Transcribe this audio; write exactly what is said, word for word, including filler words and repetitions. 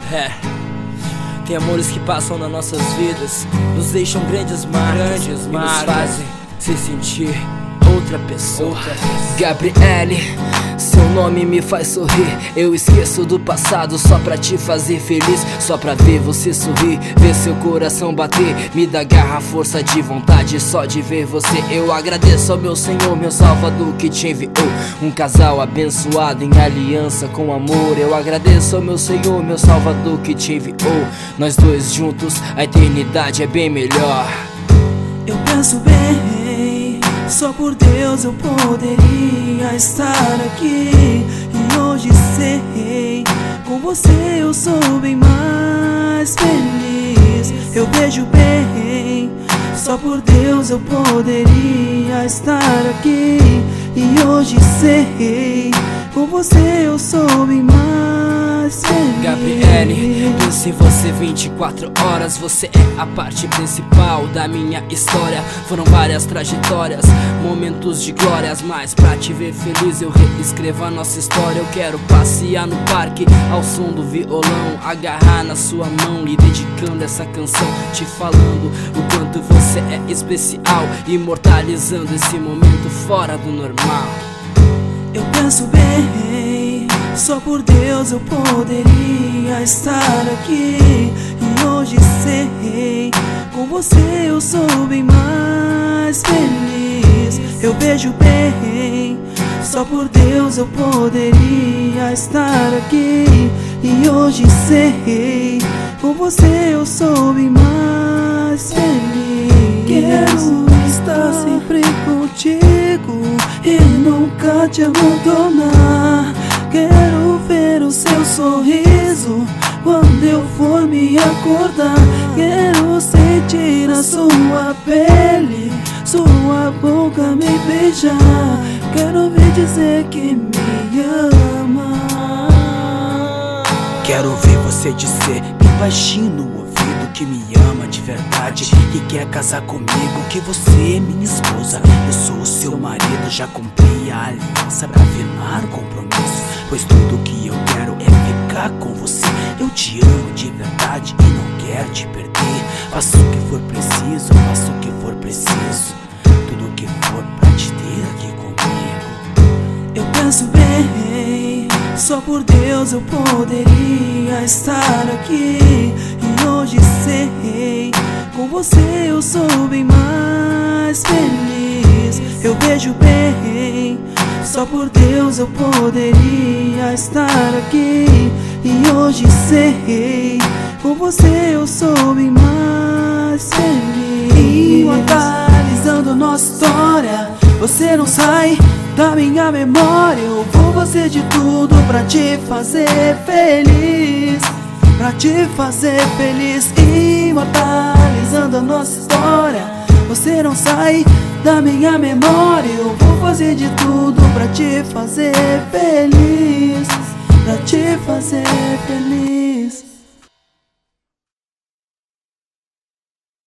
É, tem amores que passam nas nossas vidas, nos deixam grandes marcas, grandes e marcas. Nos fazem se sentir outra pessoa. Outra pessoa. Gabriele, seu nome me faz sorrir. Eu esqueço do passado só pra te fazer feliz, só pra ver você sorrir, ver seu coração bater. Me dá garra, força de vontade só de ver você. Eu agradeço ao meu Senhor, meu Salvador, que te enviou um casal abençoado em aliança com amor. Eu agradeço ao meu Senhor, meu Salvador, que te enviou nós dois juntos, a eternidade é bem melhor. Eu penso bem, só por Deus eu poderia estar aqui. E hoje sei, com você eu sou bem mais feliz. Eu vejo bem, só por Deus eu poderia estar aqui. E hoje sei, com você eu sou bem mais feliz. Gabriele, penso em você vinte e quatro horas. Você é a parte principal da minha história. Foram várias trajetórias, momentos de glórias, mas pra te ver feliz eu reescrevo a nossa história. Eu quero passear no parque ao som do violão, agarrar na sua mão e dedicando essa canção, te falando o quanto você é especial, imortalizando esse momento fora do normal. Eu penso bem, só por Deus eu poderia estar aqui. E hoje sei, com você eu sou bem mais feliz. Eu vejo bem, só por Deus eu poderia estar aqui. E hoje sei, com você eu sou bem mais feliz. Quero estar sempre contigo e nunca te abandonar. Quero ver o seu sorriso quando eu for me acordar. Quero sentir a sua pele, sua boca me beijar. Quero ouvir dizer que me ama. Quero ouvir você dizer bem baixinho no ouvido que me ama de verdade e quer casar comigo, que você é minha esposa, eu sou o seu marido. Já cumpri a aliança pra firmar o compromisso, pois tudo que eu quero é ficar com você. Eu te amo de verdade e não quero te perder. Faço o que for preciso, faço o que for preciso, tudo o que for pra te ter aqui comigo. Eu penso bem, só por Deus eu poderia estar aqui. E hoje sei, com você eu sou bem mais feliz. Eu vejo bem, só por Deus eu poderia estar aqui. E hoje sei, com você eu sou bem mais feliz. Imortalizando nossa história, você não sai da minha memória. Eu vou fazer de tudo pra te fazer feliz, pra te fazer feliz. Imortalizando a nossa história, você não sai da minha memória. Eu vou fazer de tudo pra te fazer feliz, pra te fazer feliz.